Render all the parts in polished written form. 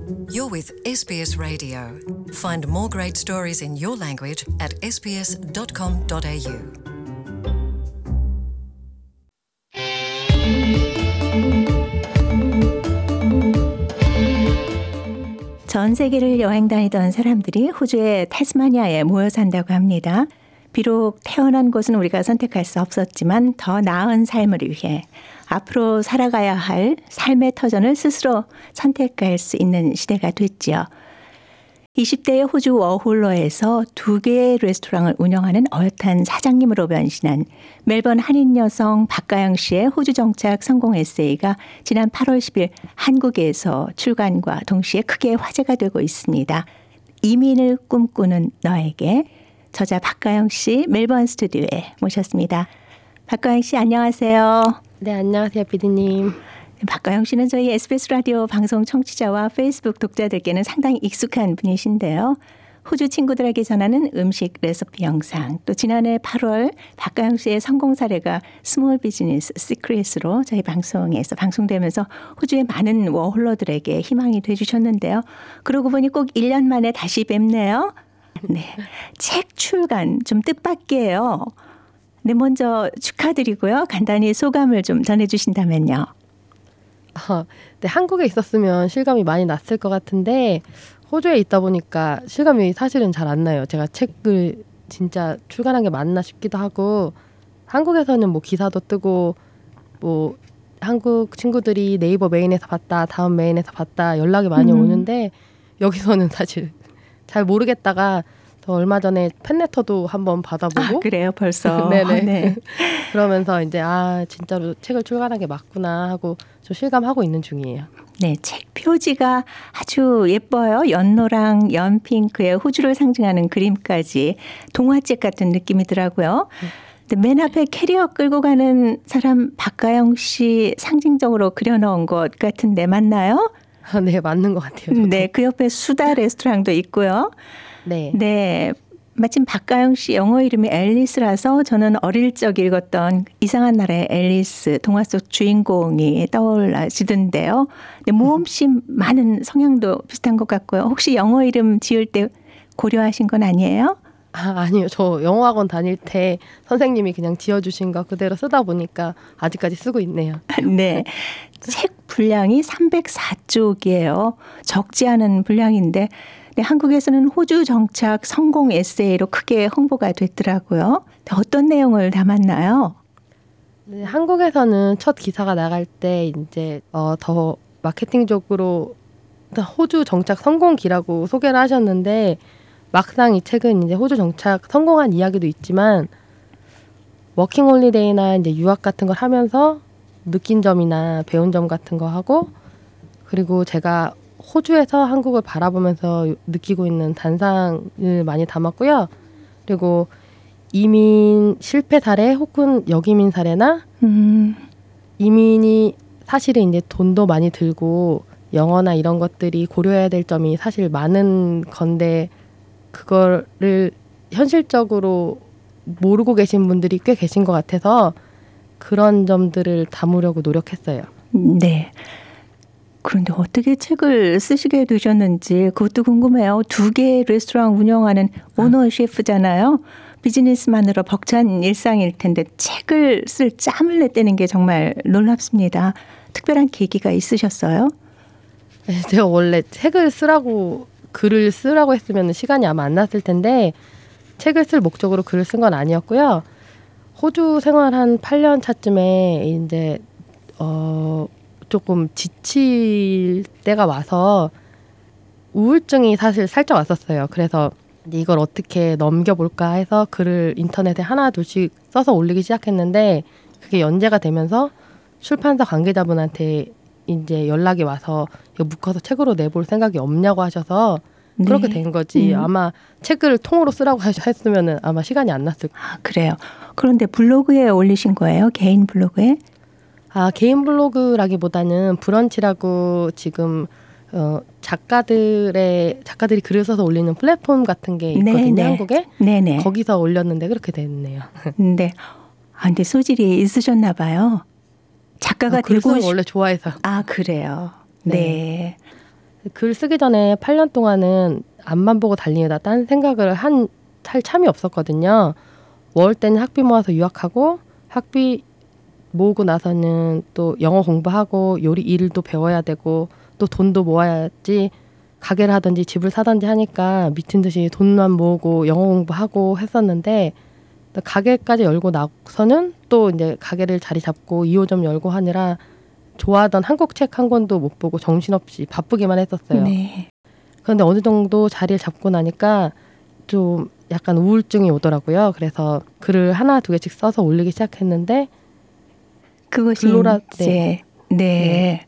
You're with SBS Radio. Find more great stories in your language at sbs.com.au. 전 세계를 여행 다니던 사람들이 호주의 태스마니아에 모여 산다고 합니다. 비록 태어난 곳은 우리가 선택할 수 없었지만 더 나은 삶을 위해 앞으로 살아가야 할 삶의 터전을 스스로 선택할 수 있는 시대가 됐지요. 20대의 호주 워홀러에서 2개의 레스토랑을 운영하는 어엿한 사장님으로 변신한 멜번 한인 여성 박가영 씨의 호주 정착 성공 에세이가 지난 8월 10일 한국에서 출간과 동시에 크게 화제가 되고 있습니다. 이민을 꿈꾸는 너에게, 저자 박가영 씨 멜번 스튜디오에 모셨습니다. 박가영 씨 안녕하세요. 네, 안녕하세요, 비디님. 박가영 씨는 저희 SBS 라디오 방송 청취자와 페이스북 독자들께는 상당히 익숙한 분이신데요. 호주 친구들에게 전하는 음식 레시피 영상, 또 지난해 8월 박가영 씨의 성공 사례가 스몰 비즈니스 시크릿으로 저희 방송에서 방송되면서 호주의 많은 워홀러들에게 희망이 돼주셨는데요. 그러고 보니 꼭 1년 만에 다시 뵙네요. 네, 책 출간 좀 뜻밖이에요. 네, 먼저 축하드리고요. 간단히 소감을 좀 전해주신다면요. 네, 한국에 있었으면 실감이 많이 났을 것 같은데 호주에 있다 보니까 실감이 사실은 잘 안 나요. 제가 책을 진짜 출간한 게 맞나 싶기도 하고, 한국에서는 뭐 기사도 뜨고 뭐 한국 친구들이 네이버 메인에서 봤다, 다음 메인에서 봤다 연락이 많이 오는데 여기서는 사실 잘 모르겠다가 저 얼마 전에 팬레터도 한번 받아보고. 그래요, 벌써. 네네. 네. 그러면서 이제 진짜로 책을 출간한 게 맞구나 하고 좀 실감하고 있는 중이에요. 네, 책 표지가 아주 예뻐요. 연노랑 연핑크의 호주를 상징하는 그림까지 동화책 같은 느낌이더라고요. 근데 맨 앞에 캐리어 끌고 가는 사람 박가영 씨 상징적으로 그려놓은 것 같은데 맞나요? 네, 맞는 것 같아요. 저도. 네, 그 옆에 수다 레스토랑도 있고요. 네. 네. 마침 박가영 씨 영어 이름이 앨리스라서 저는 어릴 적 읽었던 이상한 나라의 앨리스 동화 속 주인공이 떠올라지던데요. 네, 모험심 많은 성향도 비슷한 것 같고요. 혹시 영어 이름 지을 때 고려하신 건 아니에요? 아니요. 저 영어학원 다닐 때 선생님이 그냥 지어주신 거 그대로 쓰다 보니까 아직까지 쓰고 있네요. 네. 책 분량이 304쪽이에요. 적지 않은 분량인데 네, 한국에서는 호주 정착 성공 에세이로 크게 홍보가 됐더라고요. 어떤 내용을 담았나요? 네, 한국에서는 첫 기사가 나갈 때 이제 더 마케팅적으로 호주 정착 성공기라고 소개를 하셨는데, 막상 이 책은 이제 호주 정착 성공한 이야기도 있지만 워킹 홀리데이나 이제 유학 같은 걸 하면서 느낀 점이나 배운 점 같은 거 하고, 그리고 제가 호주에서 한국을 바라보면서 느끼고 있는 단상을 많이 담았고요. 그리고 이민 실패 사례 혹은 역이민 사례나 이민이 사실은 이제 돈도 많이 들고 영어나 이런 것들이 고려해야 될 점이 사실 많은 건데 그거를 현실적으로 모르고 계신 분들이 꽤 계신 것 같아서 그런 점들을 담으려고 노력했어요. 네. 그런데 어떻게 책을 쓰시게 되셨는지 그것도 궁금해요. 2개의 레스토랑 운영하는 오너 셰프잖아요. 비즈니스만으로 벅찬 일상일 텐데 책을 쓸 짬을 냈다는 게 정말 놀랍습니다. 특별한 계기가 있으셨어요? 제가 원래 책을 쓰라고 글을 쓰라고 했으면 시간이 아마 안 났을 텐데 책을 쓸 목적으로 글을 쓴 건 아니었고요. 호주 생활 한 8년 차쯤에 이제 조금 지칠 때가 와서 우울증이 사실 살짝 왔었어요. 그래서 이걸 어떻게 넘겨볼까 해서 글을 인터넷에 하나 둘씩 써서 올리기 시작했는데 그게 연재가 되면서 출판사 관계자분한테 이제 연락이 와서 이거 묶어서 책으로 내볼 생각이 없냐고 하셔서 그렇게 된 거지. 아마 책을 통으로 쓰라고 했으면 아마 시간이 안 났을 거예요. 그래요. 그런데 블로그에 올리신 거예요? 개인 블로그에? 개인 블로그라기보다는 브런치라고 지금 작가들이 글을 써서 올리는 플랫폼 같은 게 있거든요. 네네. 한국에. 네네. 거기서 올렸는데 그렇게 됐네요. 네. 근데 소질이 있으셨나 봐요. 작가가 글을 되고 원래 좋아해서. 그래요. 네. 글 쓰기 전에 8년 동안은 앞만 보고 달리다 딴 생각을 할 참이 없었거든요. 월 때는 학비 모아서 유학하고 학비 모으고 나서는 또 영어 공부하고 요리 일도 배워야 되고 또 돈도 모아야지 가게를 하든지 집을 사든지 하니까 미친 듯이 돈만 모으고 영어 공부하고 했었는데 가게까지 열고 나서는 또 이제 가게를 자리 잡고 2호점 열고 하느라 좋아하던 한국 책 한 권도 못 보고 정신없이 바쁘기만 했었어요. 네. 그런데 어느 정도 자리를 잡고 나니까 좀 약간 우울증이 오더라고요. 그래서 글을 하나 두 개씩 써서 올리기 시작했는데 그것이 이제 네.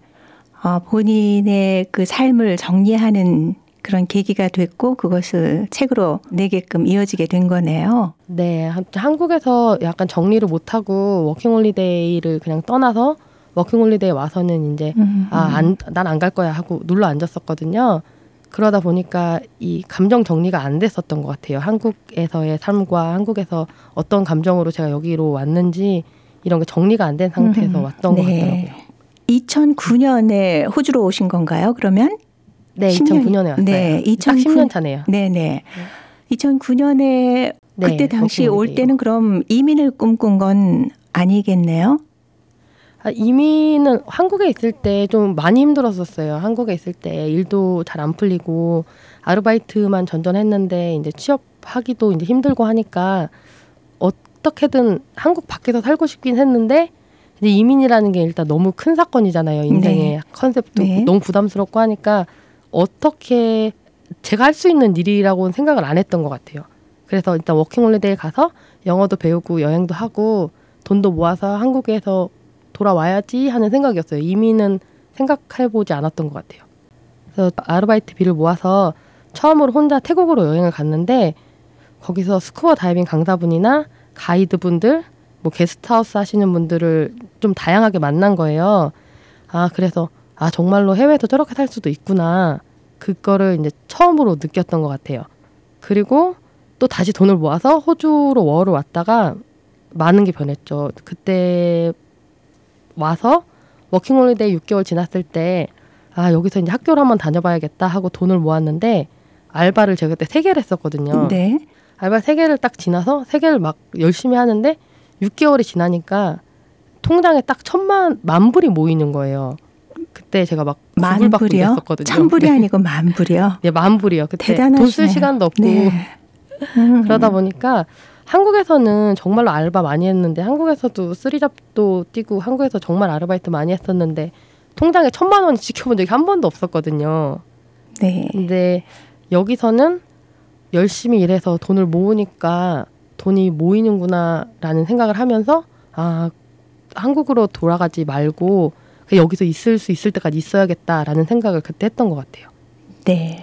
본인의 그 삶을 정리하는 그런 계기가 됐고 그것을 책으로 내게끔 이어지게 된 거네요. 네. 한국에서 약간 정리를 못하고 워킹홀리데이를 그냥 떠나서 워킹홀리데이 와서는 이제 난 안 갈 거야 하고 눌러 앉았었거든요. 그러다 보니까 이 감정 정리가 안 됐었던 것 같아요. 한국에서의 삶과 한국에서 어떤 감정으로 제가 여기로 왔는지 이런 게 정리가 안 된 상태에서 왔던 것 같더라고요. 2009년에 호주로 오신 건가요? 그러면? 네, 2009년에 왔어요. 네, 딱 10년 차네요. 네네. 2009년에 그때 네, 당시 올 때는 그럼 이민을 꿈꾼 건 아니겠네요? 이민은 한국에 있을 때 좀 많이 힘들었었어요. 한국에 있을 때 일도 잘 안 풀리고 아르바이트만 전전했는데 이제 취업하기도 이제 힘들고 하니까 어떻게든 한국 밖에서 살고 싶긴 했는데 이제 이민이라는 게 일단 너무 큰 사건이잖아요. 인생의 네. 컨셉도 네. 너무 부담스럽고 하니까 어떻게 제가 할 수 있는 일이라고는 생각을 안 했던 것 같아요. 그래서 일단 워킹홀리데이 가서 영어도 배우고 여행도 하고 돈도 모아서 한국에서 돌아와야지 하는 생각이었어요. 이민은 생각해보지 않았던 것 같아요. 그래서 아르바이트비를 모아서 처음으로 혼자 태국으로 여행을 갔는데 거기서 스쿠버 다이빙 강사분이나 가이드분들, 뭐 게스트하우스 하시는 분들을 좀 다양하게 만난 거예요. 그래서 정말로 해외에서 저렇게 살 수도 있구나. 그거를 이제 처음으로 느꼈던 것 같아요. 그리고 또 다시 돈을 모아서 호주로 워홀을 왔다가 많은 게 변했죠. 그때 와서 워킹홀리데이 6개월 지났을 때 여기서 이제 학교를 한번 다녀봐야겠다 하고 돈을 모았는데 알바를 제가 그때 3개를 했었거든요. 네. 알바 3개를 딱 지나서 3개를 막 열심히 하는데 6개월이 지나니까 통장에 딱 10,000불이 모이는 거예요. 그때 제가 막 구글받고 있었거든요. 1,000불이 아니고 10,000불이요? 네, 10,000불이요. 그때 대단하시네요. 돈 쓸 시간도 없고 네. 그러다 보니까 한국에서는 정말로 알바 많이 했는데 한국에서도 쓰리잡도 뛰고 한국에서 정말 아르바이트 많이 했었는데 통장에 1,000만 원이 지켜본 적이 한 번도 없었거든요. 네. 근데 여기서는 열심히 일해서 돈을 모으니까 돈이 모이는구나라는 생각을 하면서 한국으로 돌아가지 말고 여기서 있을 수 있을 때까지 있어야겠다라는 생각을 그때 했던 것 같아요. 네.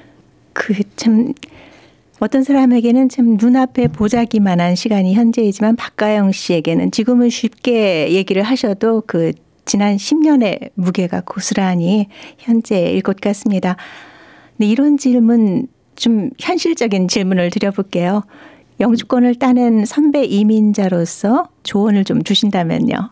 참 어떤 사람에게는 참 눈앞에 보자기만한 시간이 현재이지만 박가영 씨에게는 지금은 쉽게 얘기를 하셔도 그 지난 10년의 무게가 고스란히 현재일 것 같습니다. 네, 이런 질문 좀 현실적인 질문을 드려볼게요. 영주권을 따낸 선배 이민자로서 조언을 좀 주신다면요.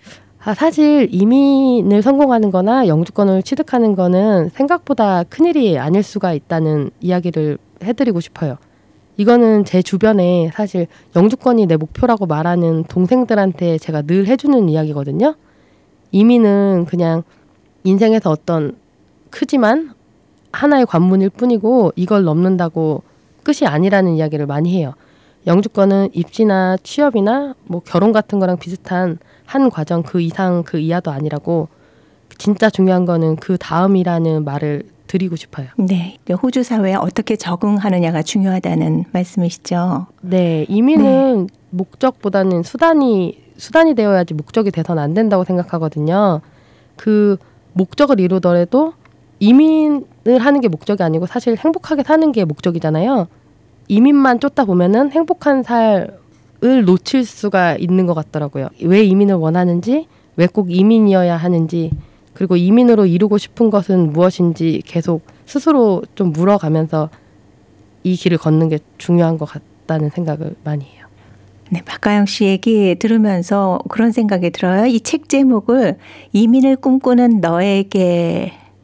사실 이민을 성공하는 거나 영주권을 취득하는 거는 생각보다 큰일이 아닐 수가 있다는 이야기를 해드리고 싶어요. 이거는 제 주변에 사실 영주권이 내 목표라고 말하는 동생들한테 제가 늘 해주는 이야기거든요. 이민은 그냥 인생에서 어떤 크지만 하나의 관문일 뿐이고 이걸 넘는다고 끝이 아니라는 이야기를 많이 해요. 영주권은 입시나 취업이나 뭐 결혼 같은 거랑 비슷한 한 과정 그 이상 그 이하도 아니라고 진짜 중요한 거는 그 다음이라는 말을 드리고 싶어요. 네, 호주 사회에 어떻게 적응하느냐가 중요하다는 말씀이시죠. 네, 이민은 목적보다는 수단이 되어야지 목적이 돼서는 안 된다고 생각하거든요. 그 목적을 이루더라도 이민을 하는 게 목적이 아니고 사실 행복하게 사는 게 목적이잖아요. 이민만 쫓다 보면은 행복한 삶을 놓칠 수가 있는 것 같더라고요. 왜 이민을 원하는지, 왜 꼭 이민이어야 하는지, 그리고 이민으로 이루고 싶은 것은 무엇인지 계속 스스로 좀 물어가면서 이 길을 걷는 게 중요한 것 같다는 생각을 많이 해요. 네, 박가영 씨 얘기 들으면서 그런 생각이 들어요. 이 책 제목을 이민을 꿈꾸는 너에게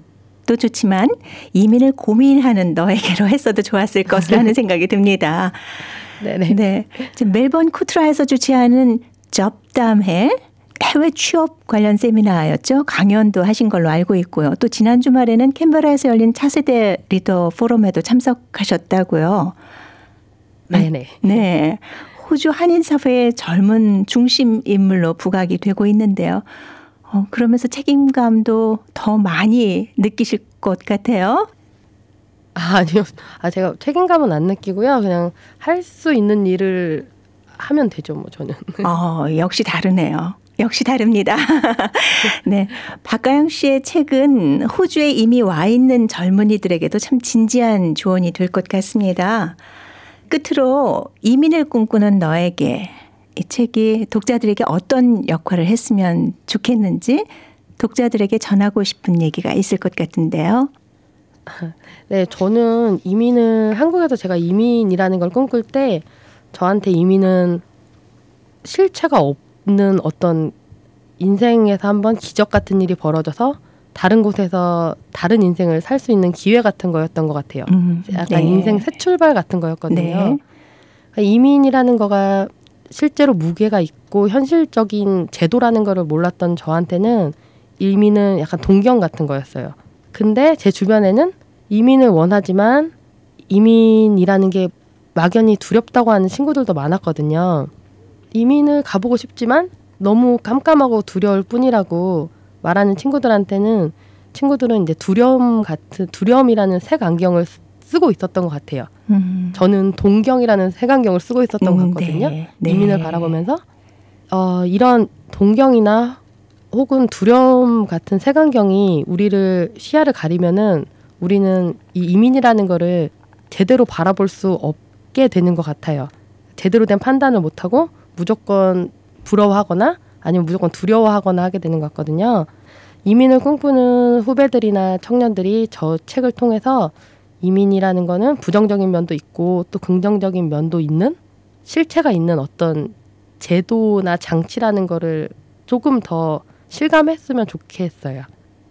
또 좋지만 이민을 고민하는 너에게로 했어도 좋았을 것이라는 생각이 듭니다. 네네. 네, 지금 멜번 쿠트라에서 주최하는 접담회 해외 취업 관련 세미나였죠. 강연도 하신 걸로 알고 있고요. 또 지난 주말에는 캔베라에서 열린 차세대 리더 포럼에도 참석하셨다고요. 네네. 네, 호주 한인 사회의 젊은 중심 인물로 부각이 되고 있는데요. 그러면서 책임감도 더 많이 느끼실 것 같아요. 아니요. 제가 책임감은 안 느끼고요. 그냥 할 수 있는 일을 하면 되죠, 뭐 저는. 역시 다르네요. 역시 다릅니다. 네, 박가영 씨의 책은 호주에 이미 와 있는 젊은이들에게도 참 진지한 조언이 될 것 같습니다. 끝으로 이민을 꿈꾸는 너에게 이 책이 독자들에게 어떤 역할을 했으면 좋겠는지 독자들에게 전하고 싶은 얘기가 있을 것 같은데요. 네, 저는 한국에서 제가 이민이라는 걸 꿈꿀 때 저한테 이민은 실체가 없는 어떤 인생에서 한번 기적 같은 일이 벌어져서 다른 곳에서 다른 인생을 살 수 있는 기회 같은 거였던 것 같아요. 약간 네. 인생 새 출발 같은 거였거든요. 네. 이민이라는 거가 실제로 무게가 있고 현실적인 제도라는 거를 몰랐던 저한테는 이민은 약간 동경 같은 거였어요. 근데 제 주변에는 이민을 원하지만 이민이라는 게 막연히 두렵다고 하는 친구들도 많았거든요. 이민을 가보고 싶지만 너무 깜깜하고 두려울 뿐이라고 말하는 친구들은 이제 두려움이라는 색안경을 쓰고 있었던 것 같아요. 저는 동경이라는 색안경을 쓰고 있었던 것 같거든요. 네. 이민을 바라보면서 이런 동경이나 혹은 두려움 같은 색안경이 우리를 시야를 가리면은 우리는 이 이민이라는 거를 제대로 바라볼 수 없게 되는 것 같아요. 제대로 된 판단을 못하고 무조건 부러워하거나 아니면 무조건 두려워하거나 하게 되는 것 같거든요. 이민을 꿈꾸는 후배들이나 청년들이 저 책을 통해서 이민이라는 거는 부정적인 면도 있고 또 긍정적인 면도 있는 실체가 있는 어떤 제도나 장치라는 거를 조금 더 실감했으면 좋겠어요.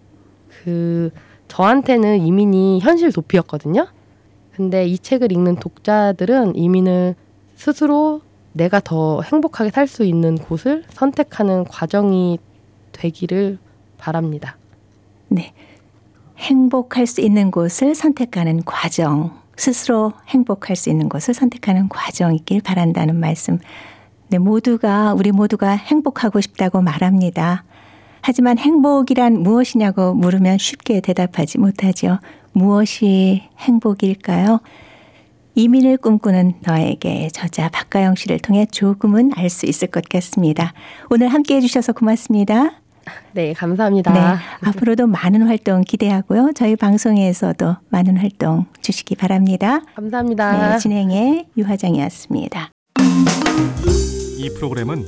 저한테는 이민이 현실 도피였거든요. 근데 이 책을 읽는 독자들은 이민을 스스로 내가 더 행복하게 살 수 있는 곳을 선택하는 과정이 되기를 바랍니다. 네, 행복할 수 있는 곳을 선택하는 과정, 스스로 행복할 수 있는 곳을 선택하는 과정이길 바란다는 말씀. 네, 우리 모두가 행복하고 싶다고 말합니다. 하지만 행복이란 무엇이냐고 물으면 쉽게 대답하지 못하죠. 무엇이 행복일까요? 이민을 꿈꾸는 너에게 저자 박가영 씨를 통해 조금은 알 수 있을 것 같습니다. 오늘 함께해 주셔서 고맙습니다. 네, 감사합니다. 네, 앞으로도 많은 활동 기대하고요. 저희 방송에서도 많은 활동 주시기 바랍니다. 감사합니다. 네, 진행의 유화정이었습니다. 이 프로그램은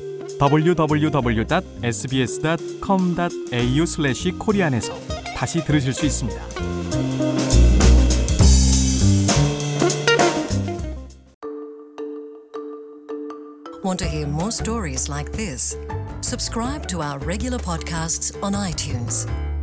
www.sbs.com.au/korean에서 다시 들으실 수 있습니다. Want to hear more stories like this? Subscribe to our regular podcasts on iTunes.